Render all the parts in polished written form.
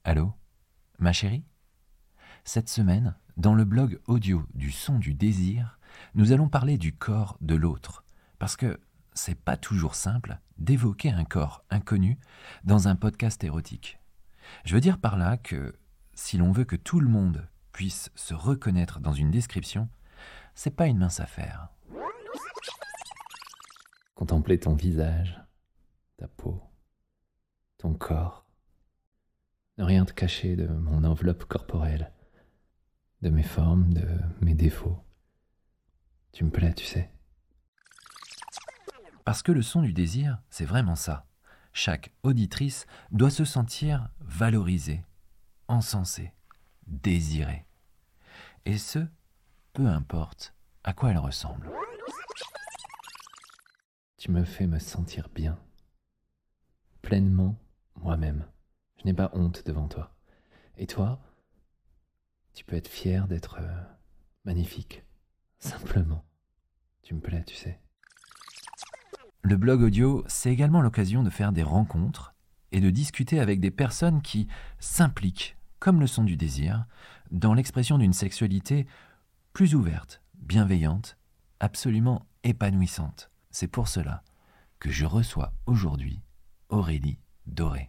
Allô, ma chérie ? Cette semaine, dans le blog audio du son du désir, nous allons parler du corps de l'autre, parce que c'est pas toujours simple d'évoquer un corps inconnu dans un podcast érotique. Je veux dire par là que si l'on veut que tout le monde puisse se reconnaître dans une description, c'est pas une mince affaire. Contempler ton visage, ta peau, ton corps. Ne rien te cacher de mon enveloppe corporelle, de mes formes, de mes défauts. Tu me plais, tu sais. Parce que le son du désir, c'est vraiment ça. Chaque auditrice doit se sentir valorisée, encensée, désirée. Et ce, peu importe à quoi elle ressemble. Tu me fais me sentir bien, pleinement moi-même. Je n'ai pas honte devant toi. Et toi, tu peux être fier d'être magnifique. Simplement. Tu me plais, tu sais. Le blog audio, c'est également l'occasion de faire des rencontres et de discuter avec des personnes qui s'impliquent, comme le son du désir, dans l'expression d'une sexualité plus ouverte, bienveillante, absolument épanouissante. C'est pour cela que je reçois aujourd'hui Aurélie Doré.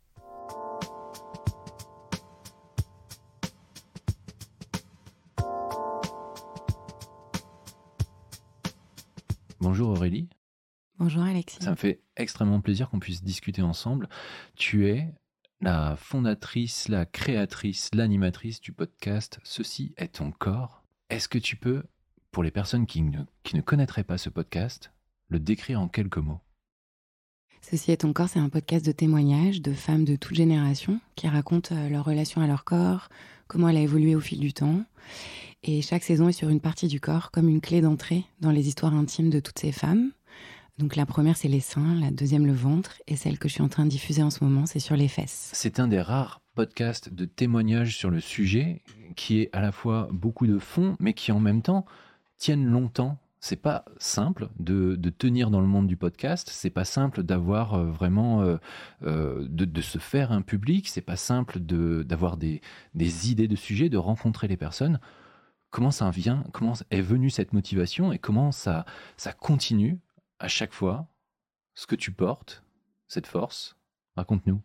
Bonjour Aurélie. Bonjour Alexis. Ça me fait extrêmement plaisir qu'on puisse discuter ensemble. Tu es la fondatrice, la créatrice, l'animatrice du podcast « Ceci est ton corps ». Est-ce que tu peux, pour les personnes qui ne connaîtraient pas ce podcast, le décrire en quelques mots ? Ceci est ton corps, c'est un podcast de témoignages de femmes de toute génération qui racontent leur relation à leur corps, comment elle a évolué au fil du temps. Et chaque saison est sur une partie du corps, comme une clé d'entrée dans les histoires intimes de toutes ces femmes. Donc la première, c'est les seins, la deuxième, le ventre, et celle que je suis en train de diffuser en ce moment, c'est sur les fesses. C'est un des rares podcasts de témoignages sur le sujet qui est à la fois beaucoup de fond, mais qui en même temps tiennent longtemps. C'est pas simple de tenir dans le monde du podcast, c'est pas simple d'avoir vraiment de se faire un public, c'est pas simple d'avoir des idées de sujets, de rencontrer les personnes. Comment ça vient, comment est venue cette motivation et comment ça continue à chaque fois, ce que tu portes, cette force? Raconte-nous.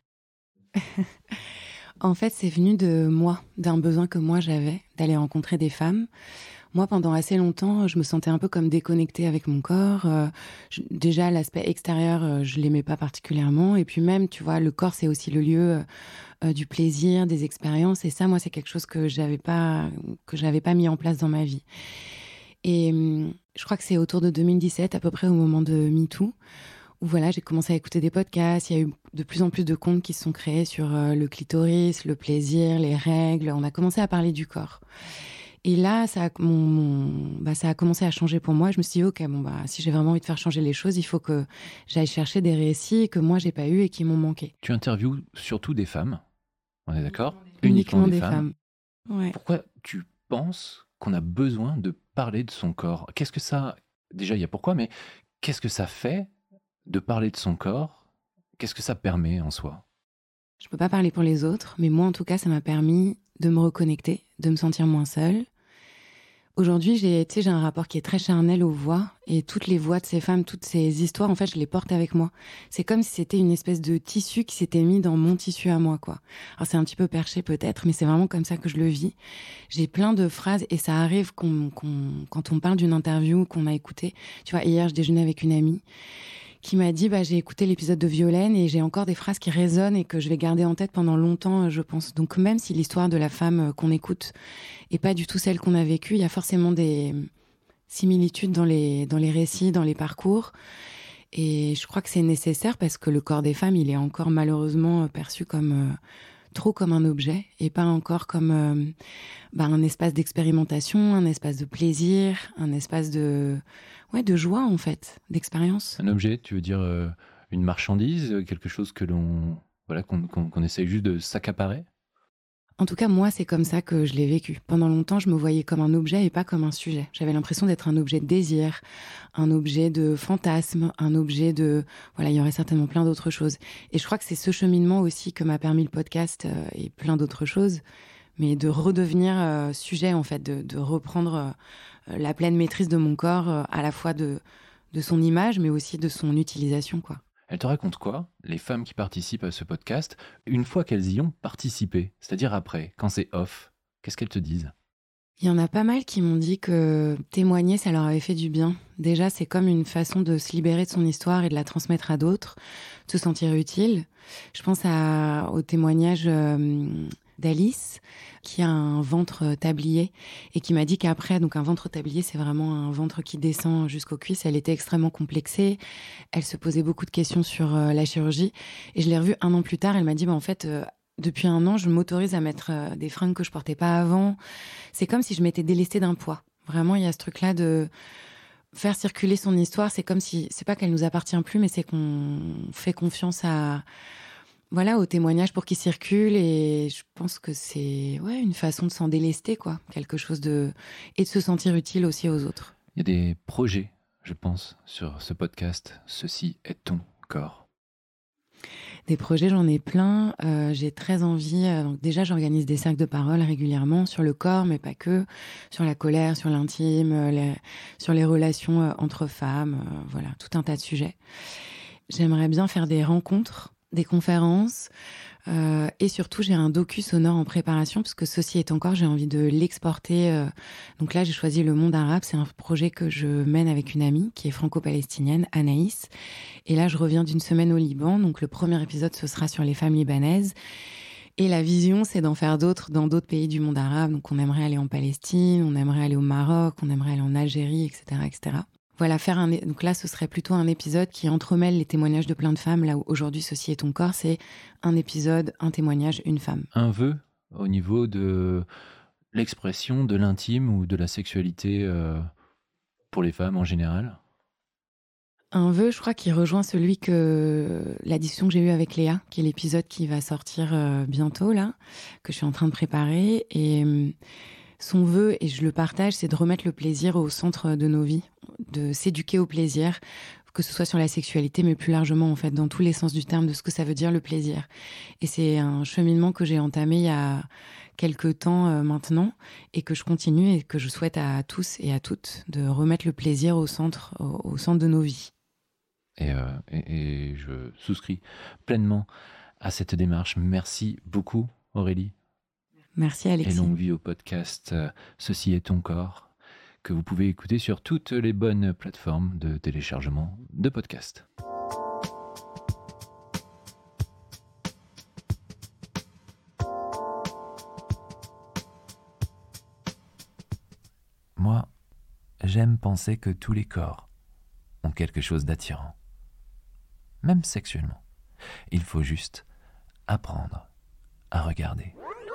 En fait, c'est venu de moi, d'un besoin que moi j'avais d'aller rencontrer des femmes. Moi, pendant assez longtemps, je me sentais un peu comme déconnectée avec mon corps. Déjà, l'aspect extérieur, je l'aimais pas particulièrement. Et puis même, tu vois, le corps, c'est aussi le lieu du plaisir, des expériences. Et ça, moi, c'est quelque chose que j'avais pas mis en place dans ma vie. Et je crois que c'est autour de 2017, à peu près au moment de MeToo, où voilà, j'ai commencé à écouter des podcasts. Il y a eu de plus en plus de comptes qui se sont créés sur le clitoris, le plaisir, les règles. On a commencé à parler du corps. Et là, ça a commencé à changer pour moi. Je me suis dit, ok, si j'ai vraiment envie de faire changer les choses, il faut que j'aille chercher des récits que moi, j'ai pas eu et qui m'ont manqué. Tu interviewes surtout des femmes, on est d'accord ? Uniquement des femmes. Ouais. Pourquoi tu penses qu'on a besoin de parler de son corps ? Qu'est-ce que ça... Déjà, il y a pourquoi, mais qu'est-ce que ça fait de parler de son corps ? Qu'est-ce que ça permet en soi ? Je peux pas parler pour les autres, mais moi, en tout cas, ça m'a permis de me reconnecter, de me sentir moins seule. Aujourd'hui, j'ai un rapport qui est très charnel aux voix, et toutes les voix de ces femmes, toutes ces histoires, en fait, je les porte avec moi. C'est comme si c'était une espèce de tissu qui s'était mis dans mon tissu à moi, quoi. Alors, c'est un petit peu perché peut-être, mais c'est vraiment comme ça que je le vis. J'ai plein de phrases, et ça arrive quand on parle d'une interview qu'on a écoutée. Tu vois, hier, je déjeunais avec une amie qui m'a dit j'ai écouté l'épisode de Violaine et j'ai encore des phrases qui résonnent et que je vais garder en tête pendant longtemps, je pense. Donc même si l'histoire de la femme qu'on écoute est pas du tout celle qu'on a vécue, il y a forcément des similitudes dans les récits, dans les parcours. Et je crois que c'est nécessaire parce que le corps des femmes, il est encore malheureusement perçu comme trop comme un objet et pas encore comme un espace d'expérimentation, un espace de plaisir, un espace de joie en fait, d'expérience. Un objet, tu veux dire une marchandise, quelque chose que qu'on essaye juste de s'accaparer ? En tout cas, moi, c'est comme ça que je l'ai vécu. Pendant longtemps, je me voyais comme un objet et pas comme un sujet. J'avais l'impression d'être un objet de désir, un objet de fantasme, un objet de... Voilà, il y aurait certainement plein d'autres choses. Et je crois que c'est ce cheminement aussi que m'a permis le podcast et plein d'autres choses, mais de redevenir sujet, en fait, de reprendre la pleine maîtrise de mon corps, à la fois de son image, mais aussi de son utilisation, quoi. Elles te racontent quoi, les femmes qui participent à ce podcast, une fois qu'elles y ont participé, c'est-à-dire après, quand c'est off, qu'est-ce qu'elles te disent ? Il y en a pas mal qui m'ont dit que témoigner, ça leur avait fait du bien. Déjà, c'est comme une façon de se libérer de son histoire et de la transmettre à d'autres, de se sentir utile. Je pense au témoignage d'Alice, qui a un ventre tablier et qui m'a dit qu'après, donc un ventre tablier, c'est vraiment un ventre qui descend jusqu'aux cuisses. Elle était extrêmement complexée. Elle se posait beaucoup de questions sur la chirurgie. Et je l'ai revue 1 an plus tard. Elle m'a dit, en fait, depuis 1 an, je m'autorise à mettre des fringues que je portais pas avant. C'est comme si je m'étais délestée d'un poids. Vraiment, il y a ce truc-là de faire circuler son histoire. C'est comme si, c'est pas qu'elle nous appartient plus, mais c'est qu'on fait confiance au témoignage pour qu'il circule. Et je pense que c'est une façon de s'en délester, quoi. Quelque chose et de se sentir utile aussi aux autres. Il y a des projets, je pense, sur ce podcast. Ceci est ton corps. Des projets, j'en ai plein. J'ai très envie. Donc déjà, j'organise des cercles de parole régulièrement sur le corps, mais pas que, sur la colère, sur l'intime, sur les relations entre femmes, tout un tas de sujets. J'aimerais bien faire des rencontres, des conférences, et surtout, j'ai un docu sonore en préparation, parce que ceci est encore, j'ai envie de l'exporter. Donc là, j'ai choisi le monde arabe. C'est un projet que je mène avec une amie qui est franco-palestinienne, Anaïs. Et là, je reviens d'une semaine au Liban. Donc le premier épisode, ce sera sur les femmes libanaises. Et la vision, c'est d'en faire d'autres dans d'autres pays du monde arabe. Donc on aimerait aller en Palestine, on aimerait aller au Maroc, on aimerait aller en Algérie, etc., etc. Voilà, donc là, ce serait plutôt un épisode qui entremêle les témoignages de plein de femmes. Là où aujourd'hui, ceci est ton corps, c'est un épisode, un témoignage, une femme. Un vœu au niveau de l'expression de l'intime ou de la sexualité pour les femmes en général ? Un vœu, je crois, qui rejoint la discussion que j'ai eue avec Léa, qui est l'épisode qui va sortir bientôt, là, que je suis en train de préparer. Et son vœu, et je le partage, c'est de remettre le plaisir au centre de nos vies, de s'éduquer au plaisir, que ce soit sur la sexualité, mais plus largement, en fait, dans tous les sens du terme, de ce que ça veut dire le plaisir. Et c'est un cheminement que j'ai entamé il y a quelques temps maintenant, et que je continue, et que je souhaite à tous et à toutes de remettre le plaisir au centre de nos vies. Et je souscris pleinement à cette démarche. Merci beaucoup, Aurélie. Merci, Alexis. Et longue vie au podcast Ceci est ton corps, que vous pouvez écouter sur toutes les bonnes plateformes de téléchargement de podcasts. Moi, j'aime penser que tous les corps ont quelque chose d'attirant, même sexuellement. Il faut juste apprendre à regarder.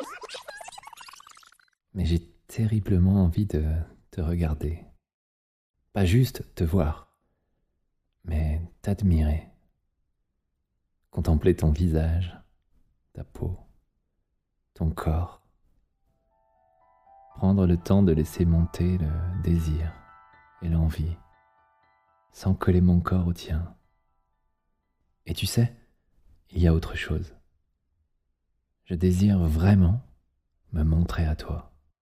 Mais j'ai terriblement envie de te regarder. Pas juste te voir, mais t'admirer. Contempler ton visage, ta peau, ton corps. Prendre le temps de laisser monter le désir et l'envie, sans coller mon corps au tien. Et tu sais, il y a autre chose. Je désire vraiment me montrer à toi.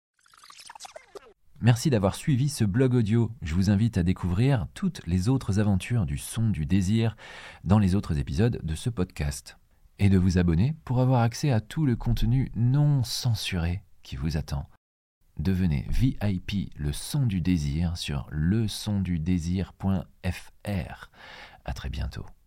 Merci d'avoir suivi ce blog audio. Je vous invite à découvrir toutes les autres aventures du son du désir dans les autres épisodes de ce podcast. Et de vous abonner pour avoir accès à tout le contenu non censuré qui vous attend. Devenez VIP Le Son du Désir sur lesondudésir.fr. À très bientôt.